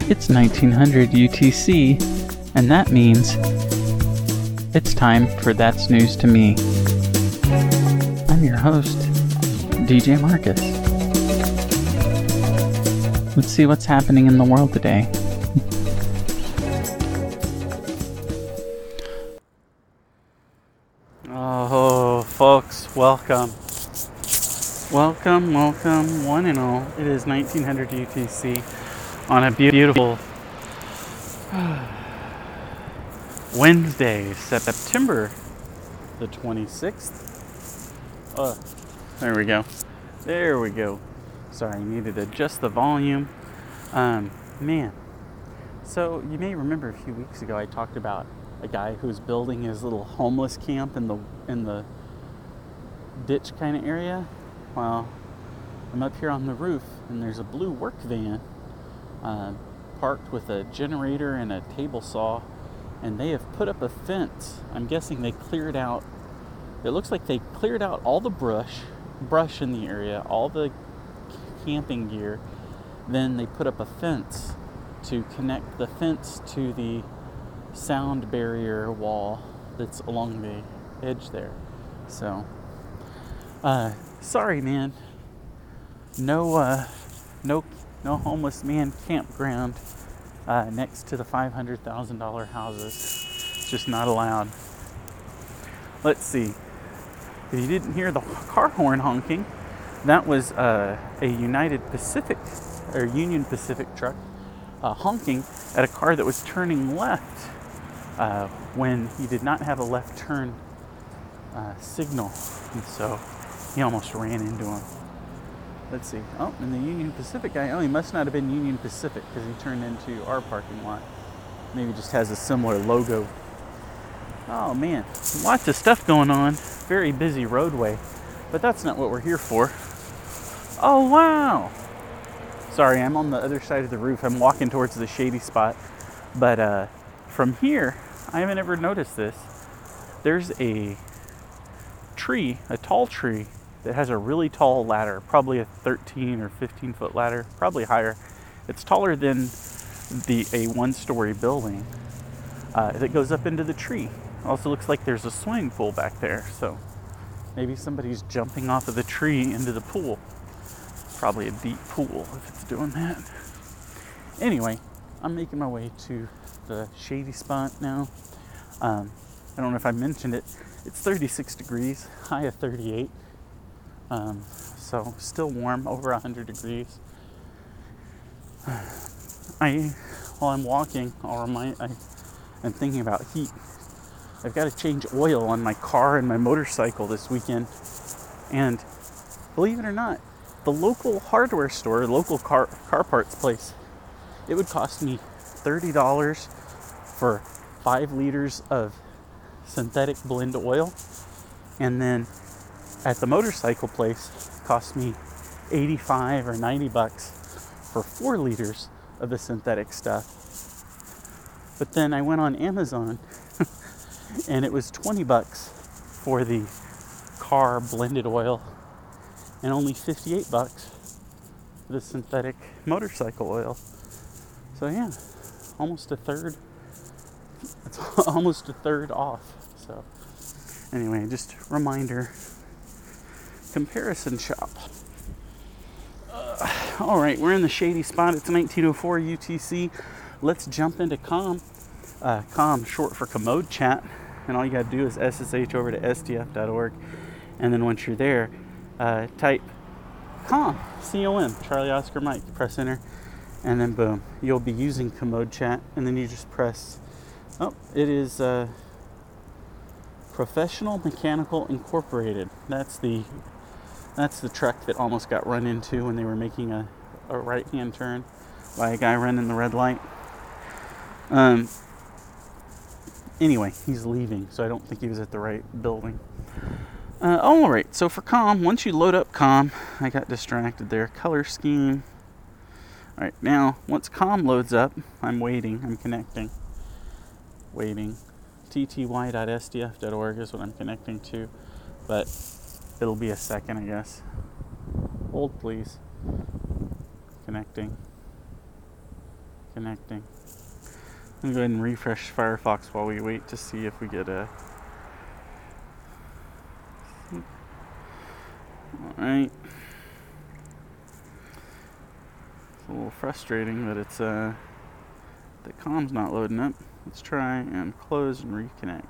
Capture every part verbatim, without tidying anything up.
It's nineteen hundred U T C, and that means it's time for That's News to Me. I'm your host, D J Marcus. Let's see what's happening in the world today. Oh, folks, welcome. Welcome, welcome, one and all. It is nineteen hundred U T C on a beautiful Wednesday, September the twenty-sixth. Oh, there we go. There we go. Sorry, I needed to adjust the volume. Um, man. So you may remember a few weeks ago I talked about a guy who's building his little homeless camp in the in the ditch kind of area. Well, I'm up here on the roof and there's a blue work van uh, parked with a generator and a table saw, and they have put up a fence. I'm guessing they cleared out, it looks like they cleared out all the brush, brush in the area, all the camping gear. Then they put up a fence to connect the fence to the sound barrier wall that's along the edge there. So, uh, sorry, man. No, uh, no, no homeless man campground uh, next to the five hundred thousand dollars houses. It's just not allowed. Let's see. If you didn't hear the car horn honking, that was uh, a United Pacific or Union Pacific truck uh, honking at a car that was turning left uh, when he did not have a left turn uh, signal, and so he almost ran into him. Let's see. Oh, and the Union Pacific guy, oh, he must not have been Union Pacific because he turned into our parking lot. Maybe just has a similar logo. Oh, man. Lots of stuff going on. Very busy roadway. But that's not what we're here for. Oh, wow. Sorry, I'm on the other side of the roof. I'm walking towards the shady spot. But uh, from here, I haven't ever noticed this. There's a tree, a tall tree, that has a really tall ladder, probably a thirteen or fifteen foot ladder, probably higher. It's taller than the a one-story building uh, that goes up into the tree. Also looks like there's a swimming pool back there, so maybe somebody's jumping off of the tree into the pool. Probably a deep pool if it's doing that. Anyway, I'm making my way to the shady spot now. Um, I don't know if I mentioned it. It's thirty-six degrees, high of thirty-eight. Um, so still warm, over one hundred degrees. I, while I'm walking, I'll remind, I, I'm thinking about heat. I've got to change oil on my car and my motorcycle this weekend. And believe it or not, the local hardware store, local car, car parts place, it would cost me thirty dollars for five liters of synthetic blend oil. And then at the motorcycle place, it cost me eighty-five or ninety bucks for four liters of the synthetic stuff. But then I went on Amazon and it was twenty bucks for the car blended oil and only fifty-eight bucks for the synthetic motorcycle oil. So yeah, almost a third. It's almost a third off. So anyway, just a reminder. Comparison shop. Uh, all right, we're in the shady spot. It's nineteen oh four U T C. Let's jump into COM. Uh, COM, short for Commode Chat. And all you got to do is S S H over to S D F dot org. And then once you're there, uh, type COM, C O M, Charlie Oscar Mike. Press enter. And then boom, you'll be using Commode Chat. And then you just press, oh, it is uh, Professional Mechanical Incorporated. That's the That's the truck that almost got run into when they were making a, a right-hand turn by a guy running the red light. Um. Anyway, he's leaving, so I don't think he was at the right building. Uh, all right, so for COM, once you load up COM, I got distracted there. Color scheme. All right, now, once COM loads up, I'm waiting, I'm connecting. Waiting. T T Y dot S D F dot org is what I'm connecting to, but it'll be a second, I guess. Hold, please. Connecting. connecting. I'm going to go ahead and refresh Firefox while we wait to see if we get a... Alright. It's a little frustrating that it's, uh, the com's not loading up. Let's try and close and reconnect.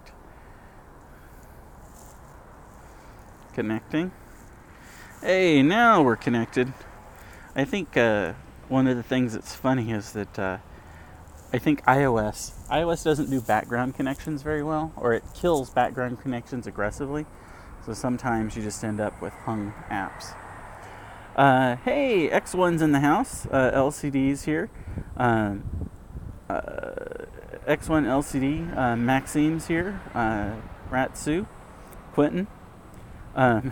Connecting. Hey, now we're connected. I think uh, one of the things that's funny is that uh, I think iOS iOS doesn't do background connections very well, or it kills background connections aggressively. So sometimes you just end up with hung apps. Uh, hey, X one's in the house. Uh, L C D's here. Uh, uh, X one L C D. Uh, Maxine's here. Uh, Ratsu. Quentin. Um,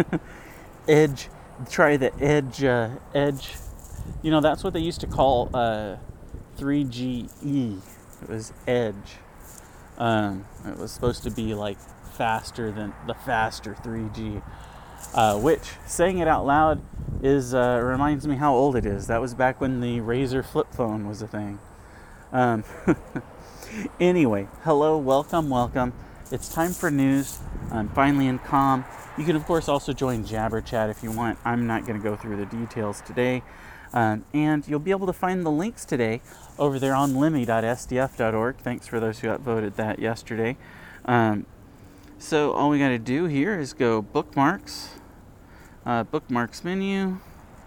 Edge. Try the Edge. Uh, Edge. You know, that's what they used to call uh, three G E. It was Edge. Um, it was supposed to be like faster than the faster three G. Uh, which, saying it out loud, is uh, reminds me how old it is. That was back when the Razr flip phone was a thing. Um, anyway, hello, welcome, welcome. It's time for news. I'm finally in calm. You can, of course, also join Jabber Chat if you want. I'm not going to go through the details today. Um, and you'll be able to find the links today over there on lemmy dot s d f dot org. Thanks for those who upvoted that yesterday. Um, so all we got to do here is go bookmarks, uh, bookmarks menu,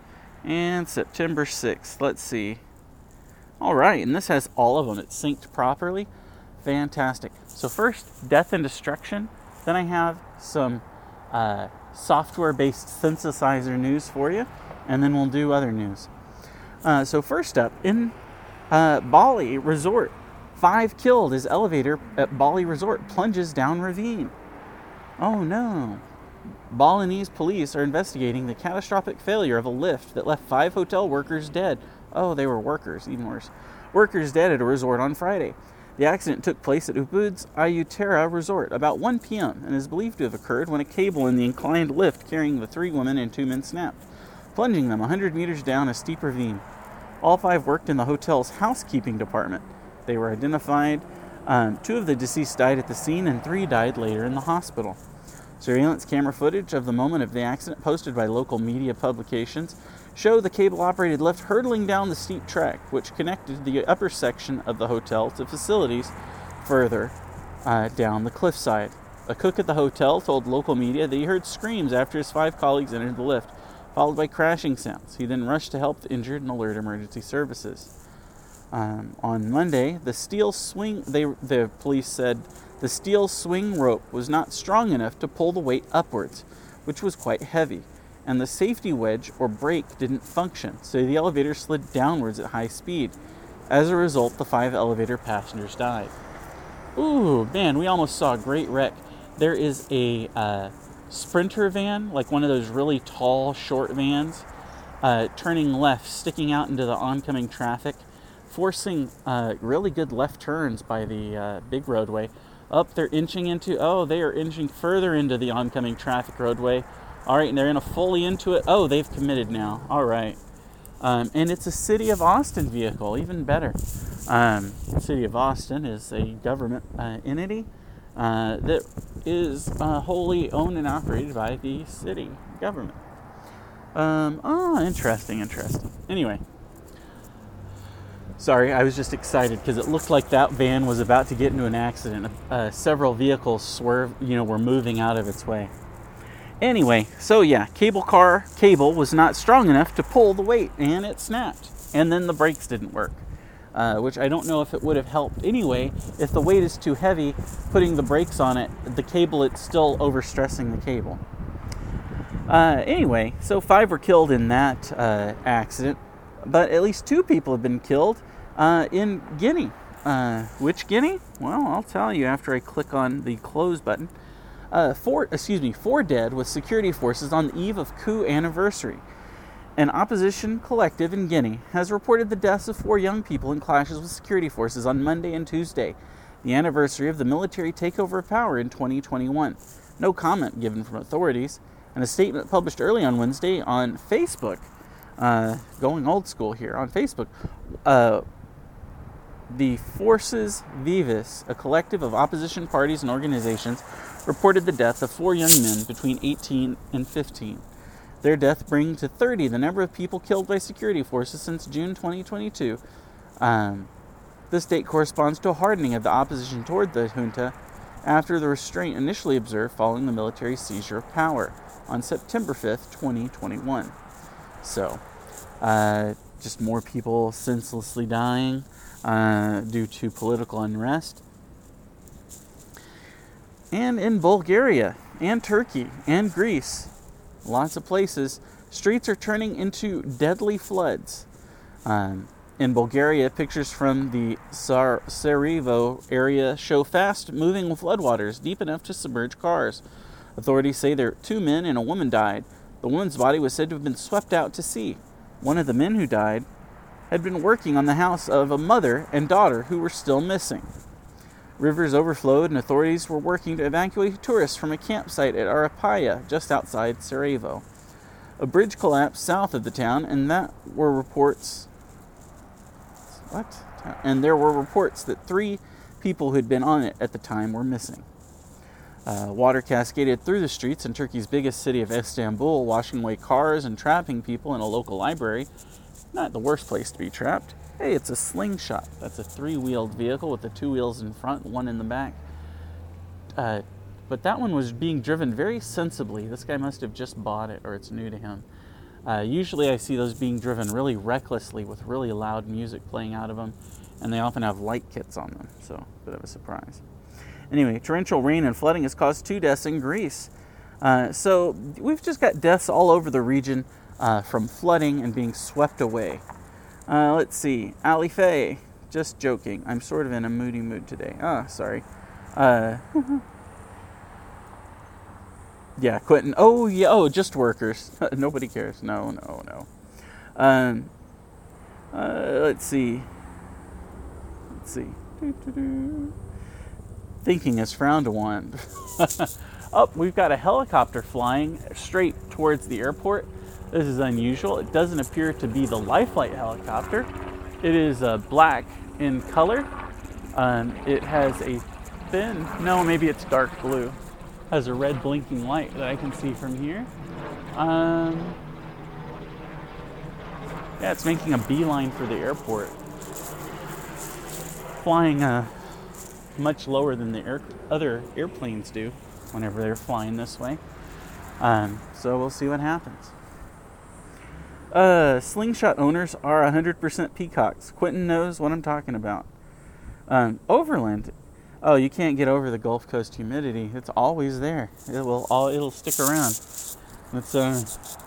and September sixth. Let's see. All right, and this has all of them. It's synced properly. Fantastic. So first, Death and Destruction. Then I have some uh, software-based synthesizer news for you, and then we'll do other news. Uh, so first up, in uh, Bali Resort, five killed as elevator at Bali Resort plunges down ravine. Oh no. Balinese police are investigating the catastrophic failure of a lift that left five hotel workers dead. Oh, they were workers, even worse. Workers dead at a resort on Friday. The accident took place at Ubud's Ayutthaya Resort about one p.m. and is believed to have occurred when a cable in the inclined lift carrying the three women and two men snapped, plunging them one hundred meters down a steep ravine. All five worked in the hotel's housekeeping department. They were identified. Um, two of the deceased died at the scene and three died later in the hospital. Surveillance camera footage of the moment of the accident posted by local media publications show the cable-operated lift hurtling down the steep track, which connected the upper section of the hotel to facilities further uh, down the cliffside. A cook at the hotel told local media that he heard screams after his five colleagues entered the lift, followed by crashing sounds. He then rushed to help the injured and alert emergency services. Um, on Monday, the steel swing, they, the police said, the steel swing rope was not strong enough to pull the weight upwards, which was quite heavy, and the safety wedge or brake didn't function, so the elevator slid downwards at high speed. As a result, the five elevator passengers died. Ooh, man, we almost saw a great wreck. There is a uh, Sprinter van, like one of those really tall, short vans, uh, turning left, sticking out into the oncoming traffic, forcing uh, really good left turns by the uh, big roadway. Up, they're inching into, oh, they are inching further into the oncoming traffic roadway. All right, and they're going to fully into it. Oh, they've committed now. All right. Um, and it's a City of Austin vehicle, even better. Um, City of Austin is a government uh, entity uh, that is uh, wholly owned and operated by the city government. Um, oh, interesting, interesting. Anyway. Sorry, I was just excited because it looked like that van was about to get into an accident. Uh, several vehicles swerved, you know, were moving out of its way. Anyway, so yeah, cable car cable was not strong enough to pull the weight, and it snapped. And then the brakes didn't work, uh, which I don't know if it would have helped anyway. If the weight is too heavy, putting the brakes on it, the cable, it's still overstressing the cable. Uh, anyway, so five were killed in that uh, accident, but at least two people have been killed uh, in Guinea. Uh, which Guinea? Well, I'll tell you after I click on the close button. Uh, four, excuse me, four dead with security forces on the eve of coup anniversary. An opposition collective in Guinea has reported the deaths of four young people in clashes with security forces on Monday and Tuesday, the anniversary of the military takeover of power in twenty twenty-one. No comment given from authorities, and a statement published early on Wednesday on Facebook, uh, going old school here, on Facebook, uh, the Forces Vivas, a collective of opposition parties and organizations, reported the death of four young men between eighteen and fifteen. Their death bringing to thirty the number of people killed by security forces since June twenty twenty-two. Um, this date corresponds to a hardening of the opposition toward the junta after the restraint initially observed following the military seizure of power on September fifth, twenty twenty-one. So, uh, just more people senselessly dying uh, due to political unrest. And in Bulgaria and Turkey and Greece, lots of places, streets are turning into deadly floods. Um, in Bulgaria, pictures from the Sar- Sarajevo area show fast-moving floodwaters deep enough to submerge cars. Authorities say there two men and a woman died. The woman's body was said to have been swept out to sea. One of the men who died had been working on the house of a mother and daughter who were still missing. Rivers overflowed and authorities were working to evacuate tourists from a campsite at Arapaya, just outside Sarajevo. A bridge collapsed south of the town, and that were reports. What? And there were reports that three people who had been on it at the time were missing. Uh, water cascaded through the streets in Turkey's biggest city of Istanbul, washing away cars and trapping people in a local library. Not the worst place to be trapped. Hey, it's a Slingshot. That's a three-wheeled vehicle with the two wheels in front, one in the back. Uh, but that one was being driven very sensibly. This guy must have just bought it, or it's new to him. Uh, usually I see those being driven really recklessly with really loud music playing out of them, and they often have light kits on them, so a bit of a surprise. Anyway, torrential rain and flooding has caused two deaths in Greece. Uh, so we've just got deaths all over the region uh, from flooding and being swept away. Uh, let's see. Ali Faye, just joking. I'm sort of in a moody mood today. Ah, sorry. Uh, yeah, Quentin. Oh, yeah. Oh, just workers. Nobody cares. No, no, no. Um, uh, let's see. Let's see. Doo-doo-doo. Thinking is frowned upon. Oh, we've got a helicopter flying straight towards the airport. This is unusual. It doesn't appear to be the Lifelight helicopter. It is uh, black in color. Um, it has a thin, no, maybe it's dark blue. Has a red blinking light that I can see from here. Um, yeah, it's making a beeline for the airport. Flying uh, much lower than the air, other airplanes do whenever they're flying this way. Um, so we'll see what happens. Uh, Slingshot owners are one hundred percent peacocks. Quentin knows what I'm talking about. Um, Overland. Oh, you can't get over the Gulf Coast humidity. It's always there. It will all. It'll stick around. It's uh,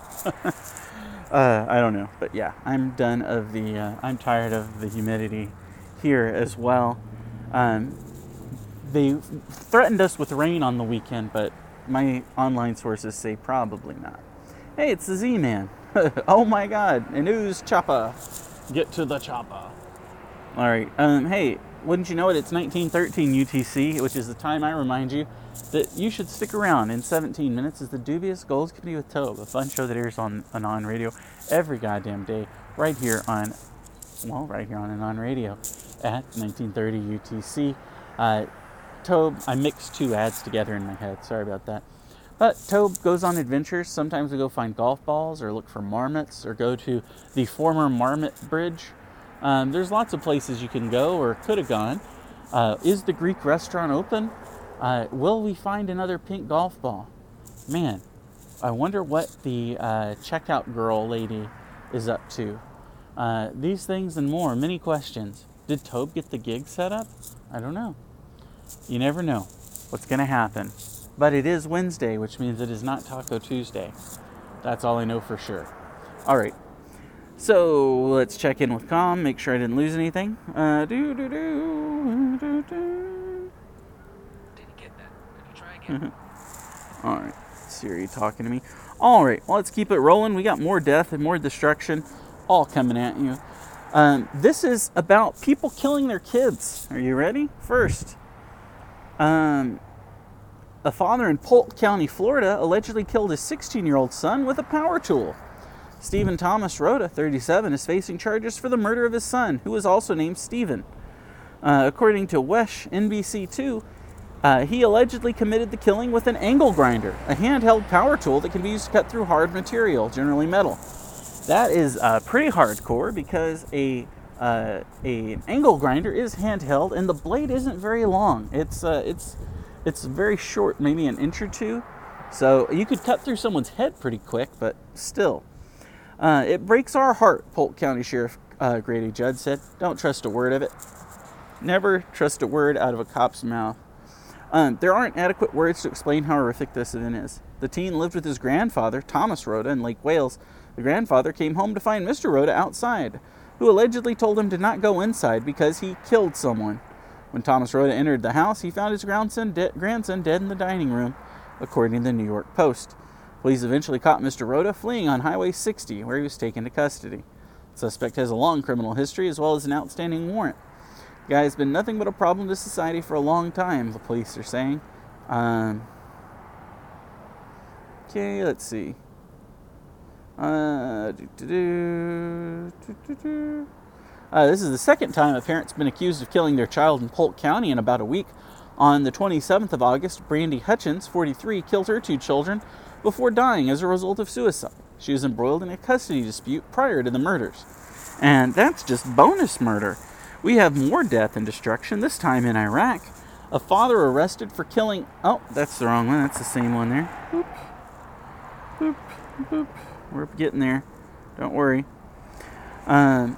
uh, I don't know, but yeah, I'm done of the. Uh, I'm tired of the humidity here as well. Um, they threatened us with rain on the weekend, but my online sources say probably not. Hey, it's the Z-Man. Oh my God, a news chopper. Get to the chopper. All right. Um, hey, wouldn't you know it? It's nineteen thirteen U T C, which is the time I remind you that you should stick around. In seventeen minutes is the Dubious Goals Company with Tobe, a fun show that airs on Anon Radio every goddamn day, right here on, well, right here on Anon Radio at nineteen thirty U T C. Uh, Tobe, I mixed two ads together in my head. Sorry about that. But Tobe goes on adventures. Sometimes we go find golf balls or look for marmots or go to the former Marmot Bridge. Um, there's lots of places you can go or could have gone. Uh, is the Greek restaurant open? Uh, will we find another pink golf ball? Man, I wonder what the uh, checkout girl lady is up to. Uh, these things and more, many questions. Did Tobe get the gig set up? I don't know. You never know what's going to happen. But it is Wednesday, which means it is not Taco Tuesday. That's all I know for sure. All right. So let's check in with Com, make sure I didn't lose anything. Uh, do, do, do, do, do. Didn't get that. Could you try again? All right. Siri talking to me. All right. Well, let's keep it rolling. We got more death and more destruction all coming at you. Um, this is about people killing their kids. Are you ready? First, um... a father in Polk County, Florida, allegedly killed his sixteen-year-old son with a power tool. Stephen Thomas Rhoda, thirty-seven, is facing charges for the murder of his son, who was also named Stephen. Uh, according to Wesh N B C two, uh, he allegedly committed the killing with an angle grinder, a handheld power tool that can be used to cut through hard material, generally metal. That is uh, pretty hardcore because a uh, a angle grinder is handheld and the blade isn't very long. It's uh, it's it's very short, maybe an inch or two. So you could cut through someone's head pretty quick, but still. Uh, it breaks our heart, Polk County Sheriff uh, Grady Judd said. Don't trust a word of it. Never trust a word out of a cop's mouth. Um, there aren't adequate words to explain how horrific this event is. The teen lived with his grandfather, Thomas Rhoda, in Lake Wales. The grandfather came home to find Mister Rhoda outside, who allegedly told him to not go inside because he killed someone. When Thomas Rhoda entered the house, he found his grandson, de- grandson dead in the dining room, according to the New York Post. Police eventually caught Mister Rhoda fleeing on Highway sixty, where he was taken to custody. The suspect has a long criminal history as well as an outstanding warrant. The guy has been nothing but a problem to society for a long time, the police are saying. Um, okay, let's see. Uh, uh, this is the second time a parent's been accused of killing their child in Polk County in about a week. On the twenty-seventh of August, Brandy Hutchins, forty-three, killed her two children before dying as a result of suicide. She was embroiled in a custody dispute prior to the murders. And that's just bonus murder. We have more death and destruction, this time in Iraq. A father arrested for killing... Oh, that's the wrong one. That's the same one there. Boop. Boop. Boop. We're getting there. Don't worry. Um,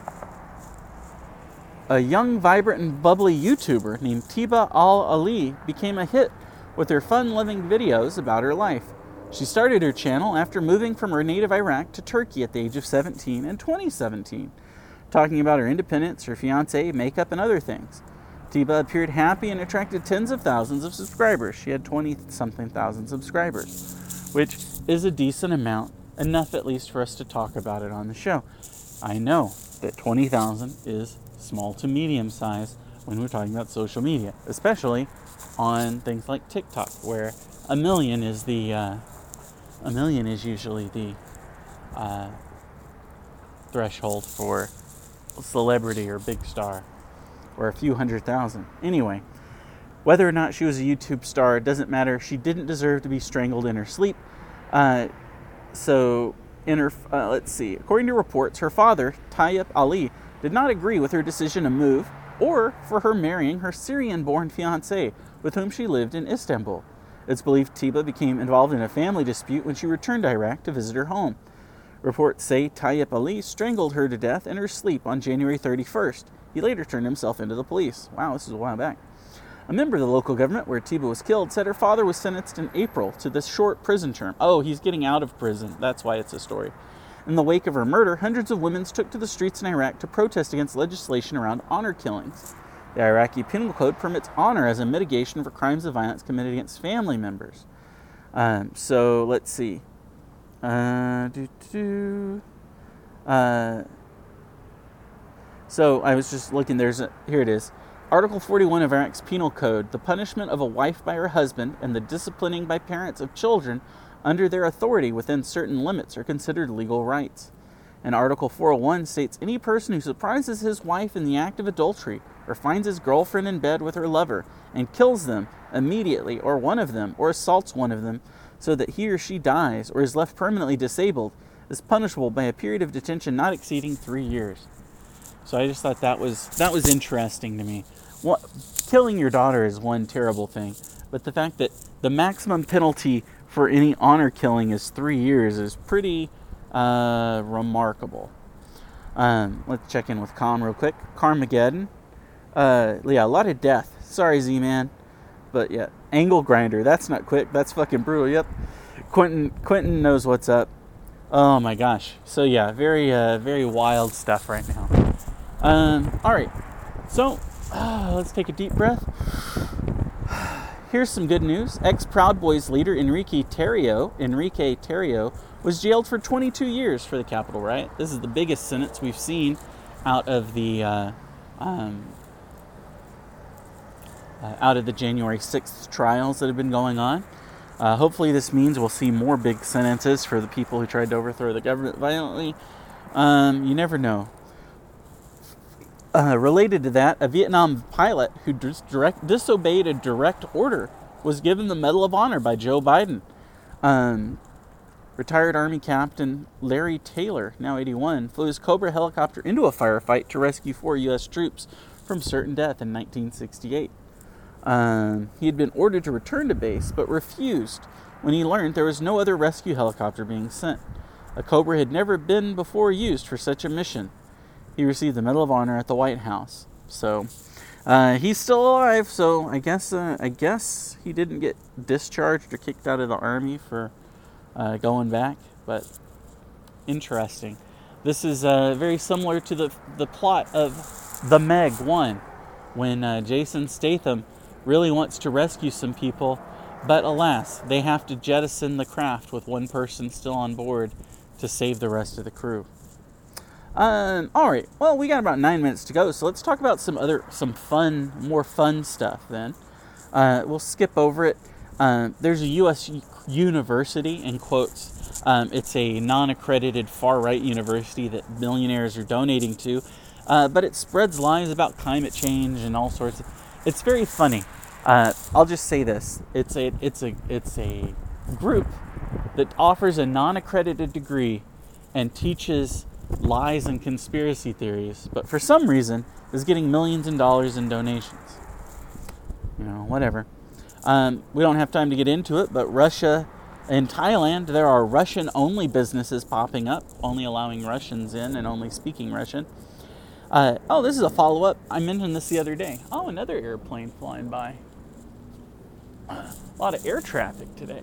a young, vibrant, and bubbly YouTuber named Tiba Al-Ali became a hit with her fun-loving videos about her life. She started her channel after moving from her native Iraq to Turkey at the age of seventeen in twenty seventeen, talking about her independence, her fiancé, makeup, and other things. Tiba appeared happy and attracted tens of thousands of subscribers. She had twenty-something thousand subscribers, which is a decent amount, enough at least for us to talk about it on the show. I know that twenty thousand is small to medium size when we're talking about social media, especially on things like TikTok, where a million is the uh, a million is usually the uh, threshold for celebrity or big star, or a few hundred thousand. Anyway, whether or not she was a YouTube star, it doesn't matter. She didn't deserve to be strangled in her sleep. Uh, so, in her, uh, let's see, according to reports, her father, Tayyip Ali, did not agree with her decision to move or for her marrying her Syrian-born fiancé, with whom she lived in Istanbul. It's believed Tiba became involved in a family dispute when she returned to Iraq to visit her home. Reports say Tayyip Ali strangled her to death in her sleep on January thirty-first. He later turned himself into the police. Wow, this is a while back. A member of the local government where Tiba was killed said her father was sentenced in April to this short prison term. Oh, he's getting out of prison. That's why it's a story. In the wake of her murder, hundreds of women took to the streets in Iraq to protest against legislation around honor killings. The Iraqi Penal Code permits honor as a mitigation for crimes of violence committed against family members. Um, so, let's see. Uh, doo, doo, uh, so, I was just looking. There's a, here it is. Article forty-one of Iraq's Penal Code, the punishment of a wife by her husband and the disciplining by parents of children under their authority within certain limits are considered legal rights. And Article four oh one states any person who surprises his wife in the act of adultery or finds his girlfriend in bed with her lover and kills them immediately, or one of them, or assaults one of them so that he or she dies or is left permanently disabled is punishable by a period of detention not exceeding three years. So I just thought that was that was interesting to me. What, killing your daughter is one terrible thing, but the fact that the maximum penalty for any honor killing is three years is pretty uh, remarkable. Um, let's check in with Calm real quick. Carmageddon. Uh, yeah, a lot of death. Sorry, Z-Man. But yeah, angle grinder. That's not quick. That's fucking brutal. Yep. Quentin Quentin knows what's up. Oh my gosh. So yeah, very uh, very wild stuff right now. Um, all right. So uh, let's take a deep breath. Here's some good news. Ex-Proud Boys leader Enrique Tarrio, Enrique Tarrio was jailed for twenty-two years for the Capitol riot. This is the biggest sentence we've seen out of the uh, um, uh, out of the January sixth trials that have been going on. Uh, hopefully this means we'll see more big sentences for the people who tried to overthrow the government violently. Um, you never know. Uh, related to that, a Vietnam pilot who dis- direct, disobeyed a direct order was given the Medal of Honor by Joe Biden. Um, retired Army Captain Larry Taylor, now eighty-one, flew his Cobra helicopter into a firefight to rescue four U S troops from certain death in nineteen sixty-eight. Um, he had been ordered to return to base, but refused when he learned there was no other rescue helicopter being sent. A Cobra had never been before used for such a mission. He received the Medal of Honor at the White House. So uh, he's still alive. So I guess uh, I guess he didn't get discharged or kicked out of the Army for uh, going back. But interesting. This is uh, very similar to the the plot of The Meg One, when uh, Jason Statham really wants to rescue some people, but alas, they have to jettison the craft with one person still on board to save the rest of the crew. Um, all right. Well, we got about nine minutes to go, so let's talk about some other, some fun, more fun stuff. Then uh, we'll skip over it. Uh, there's a U S university, in quotes. Um, it's a non-accredited far-right university that millionaires are donating to, uh, but it spreads lies about climate change and all sorts of. It's very funny. Uh, I'll just say this: it's a, it's a, it's a group that offers a non-accredited degree and teaches lies and conspiracy theories, but for some reason is getting millions of dollars in donations. You know, whatever. Um, we don't have time to get into it, but Russia and Thailand, there are Russian-only businesses popping up, only allowing Russians in and only speaking Russian. Uh, oh, this is a follow-up. I mentioned this the other day. Oh, another airplane flying by. A lot of air traffic today.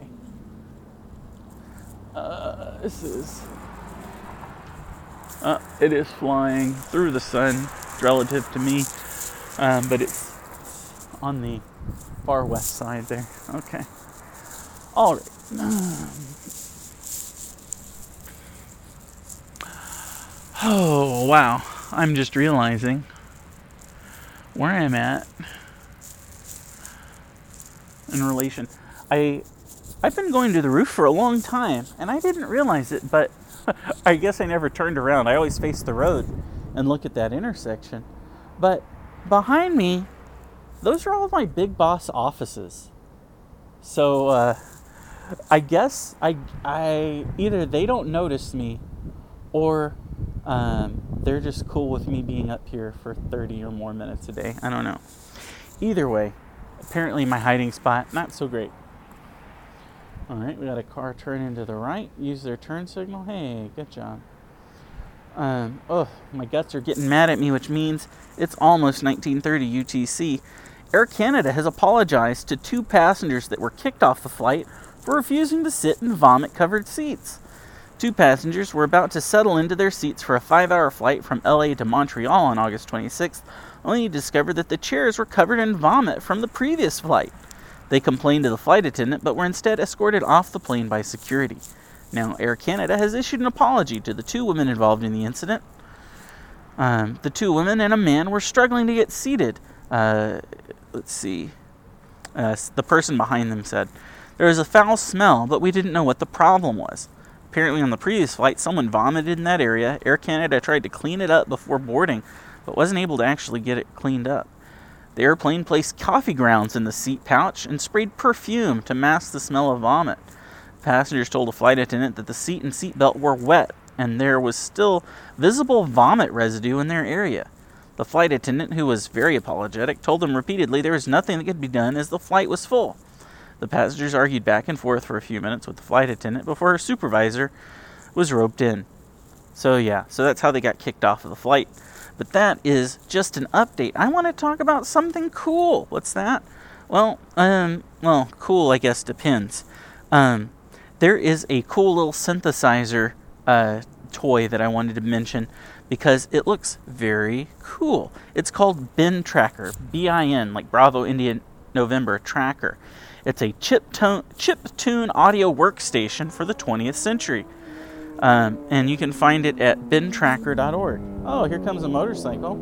Uh, this is... Uh, it is flying through the sun relative to me, um, but it's on the far west side there. Okay. All right. Oh, wow. I'm just realizing where I'm at in relation. I, I've been going to the roof for a long time, and I didn't realize it, but I guess I never turned around. I always face the road and look at that intersection. But behind me, those are all of my big boss offices. So uh, I guess I, I either they don't notice me, or um, they're just cool with me being up here for thirty or more minutes a day. I don't know. Either way, apparently my hiding spot, not so great. All right, we got a car turning to the right. Use their turn signal. Hey, good job. Um, oh, my guts are getting mad at me, which means it's almost nineteen thirty U T C. Air Canada has apologized to two passengers that were kicked off the flight for refusing to sit in vomit-covered seats. Two passengers were about to settle into their seats for a five-hour flight from L A to Montreal on August twenty-sixth, only to discover that the chairs were covered in vomit from the previous flight. They complained to the flight attendant, but were instead escorted off the plane by security. Now, Air Canada has issued an apology to the two women involved in the incident. Um, the two women and a man were struggling to get seated. Uh, let's see. Uh, the person behind them said, "There was a foul smell, but we didn't know what the problem was. Apparently on the previous flight, someone vomited in that area. Air Canada tried to clean it up before boarding, but wasn't able to actually get it cleaned up. The airplane placed coffee grounds in the seat pouch and sprayed perfume to mask the smell of vomit. Passengers told a flight attendant that the seat and seatbelt were wet, and there was still visible vomit residue in their area. The flight attendant, who was very apologetic, told them repeatedly there was nothing that could be done as the flight was full. The passengers argued back and forth for a few minutes with the flight attendant before her supervisor was roped in. So yeah, so that's how they got kicked off of the flight. But that is just an update. I want to talk about something cool. What's that? Well, um, well, cool, I guess, depends. Um, there is a cool little synthesizer uh, toy that I wanted to mention because it looks very cool. It's called Bin Tracker, B I N, like Bravo India November Tracker. It's a chip tone, chip tune audio workstation for the twentieth century. Um, and you can find it at bin tracker dot org. Oh, here comes a motorcycle.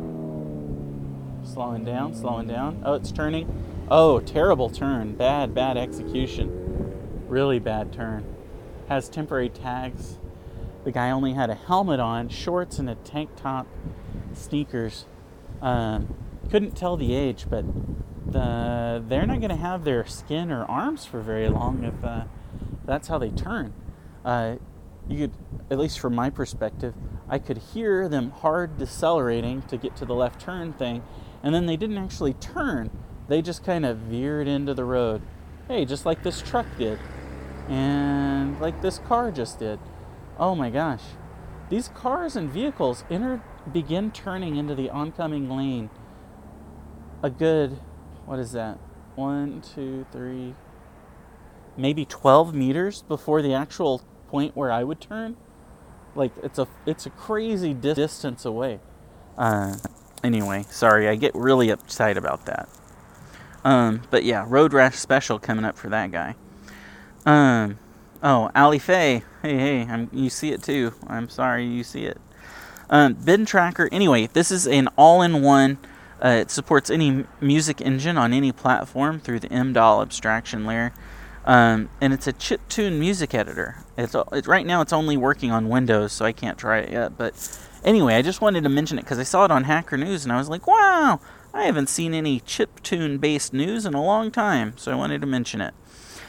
Slowing down, slowing down. Oh, it's turning. Oh, terrible turn. Bad, bad execution. Really bad turn. Has temporary tags. The guy only had a helmet on, shorts, and a tank top, sneakers. Um, couldn't tell the age, but the, they're not going to have their skin or arms for very long if uh, that's how they turn. Uh, you could, at least from my perspective, I could hear them hard decelerating to get to the left turn thing, and then they didn't actually turn. They just kind of veered into the road. Hey, just like this truck did. And like this car just did. Oh my gosh. These cars and vehicles enter, begin turning into the oncoming lane a good, what is that? One, two, three, maybe twelve meters before the actual point where I would turn. Like, it's a it's a crazy di- distance away. Uh, anyway, sorry, I get really uptight about that. Um, but yeah, road rash special coming up for that guy. Um, oh, Ali Faye, hey, hey, I'm, you see it too. I'm sorry you see it. Um, Bin Tracker, anyway, this is an all-in-one. Uh, it supports any music engine on any platform through the M D A W abstraction layer. Um, and it's a chiptune music editor. It's, it's right now it's only working on Windows, so I can't try it yet. But anyway, I just wanted to mention it because I saw it on Hacker News, and I was like, wow, I haven't seen any chiptune-based news in a long time, so I wanted to mention it.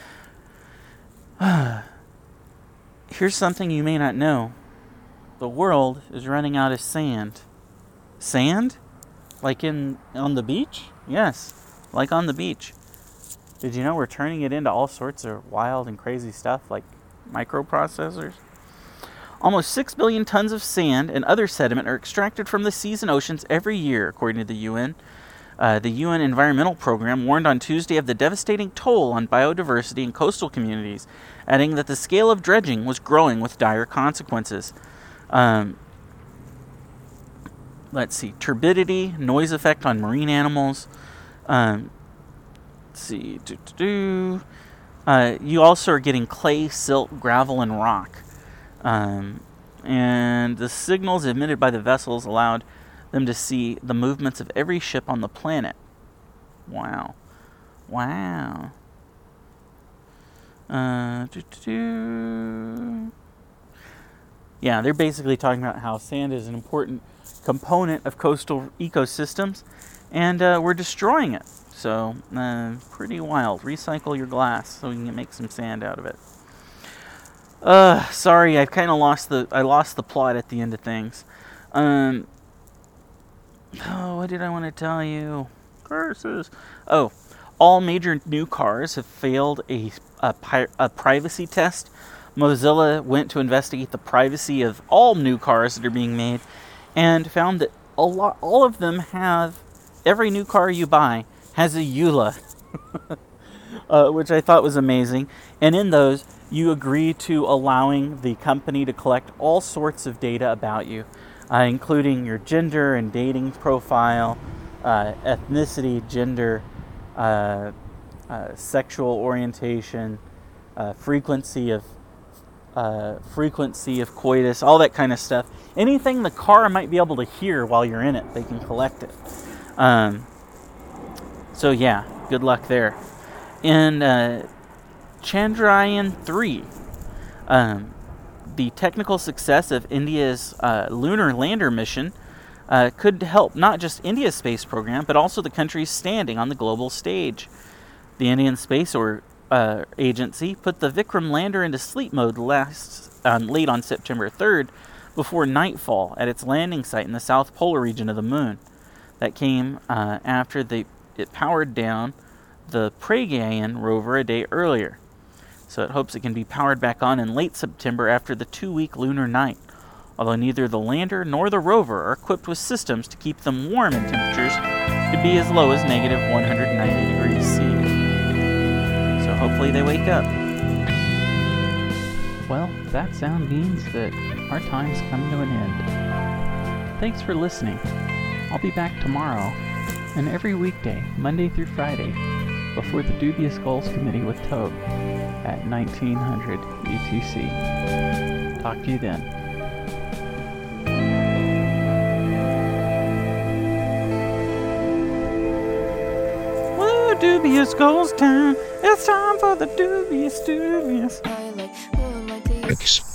Here's something you may not know. The world is running out of sand. Sand? Like in on the beach? Yes, like on the beach. Did you know we're turning it into all sorts of wild and crazy stuff like microprocessors? Almost six billion tons of sand and other sediment are extracted from the seas and oceans every year, according to the U N. Uh, the U N Environmental Program warned on Tuesday of the devastating toll on biodiversity and coastal communities, adding that the scale of dredging was growing with dire consequences. Um, let's see, turbidity, noise effect on marine animals. Um, let's see, do, do, do. Uh, you also are getting clay, silt, gravel, and rock. Um, and the signals emitted by the vessels allowed them to see the movements of every ship on the planet. Wow. Wow. Uh, do, do, do. Yeah, they're basically talking about how sand is an important component of coastal ecosystems, and uh, we're destroying it. So, uh, pretty wild. Recycle your glass so we can make some sand out of it. Uh, sorry, I kind of lost the I lost the plot at the end of things. Um, oh, what did I want to tell you? Curses. Oh, all major new cars have failed a a, pi- a privacy test. Mozilla went to investigate the privacy of all new cars that are being made, and found that a lot, all of them have, every new car you buy has a E U L A, uh, which I thought was amazing. And in those, you agree to allowing the company to collect all sorts of data about you, uh, including your gender and dating profile, uh, ethnicity, gender, uh, uh, sexual orientation, uh, frequency of uh, frequency of coitus, all that kind of stuff. Anything the car might be able to hear while you're in it, they can collect it. Um, so yeah, good luck there. In uh, Chandrayaan three, um, the technical success of India's uh, lunar lander mission uh, could help not just India's space program, but also the country's standing on the global stage. The Indian Space or uh, Agency put the Vikram lander into sleep mode last um, late on September third, before nightfall at its landing site in the south polar region of the moon. That came uh, after they, it powered down the Pragyan rover a day earlier. So it hopes it can be powered back on in late September after the two-week lunar night, although neither the lander nor the rover are equipped with systems to keep them warm in temperatures could be as low as negative one hundred ninety degrees C. So hopefully they wake up. Well, that sound means that our time's coming to an end. Thanks for listening. I'll be back tomorrow and every weekday, Monday through Friday, before the Dubious Goals Committee with Toad at nineteen hundred U T C. Talk to you then. Woo, Dubious Goals time. It's time for the Dubious Dubious. Thanks.